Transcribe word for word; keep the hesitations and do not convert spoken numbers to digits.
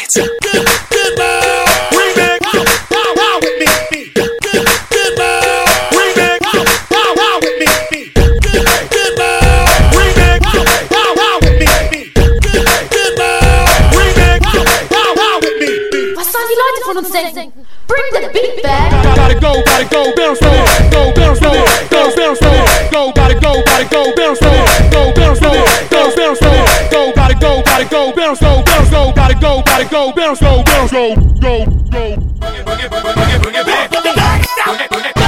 Bring the beat back. Gotta go, gotta go, bounce slow, go, bounce slow, go, bounce slow, go, gotta go, gotta go, bounce slow, go, bounce slow, go, bounce slow, go, gotta go, gotta go, bounce slow, bounce slow, gotta go, gotta go, bounce slow, bounce slow, go, go. Bring it, bring it, bring it, bring it back.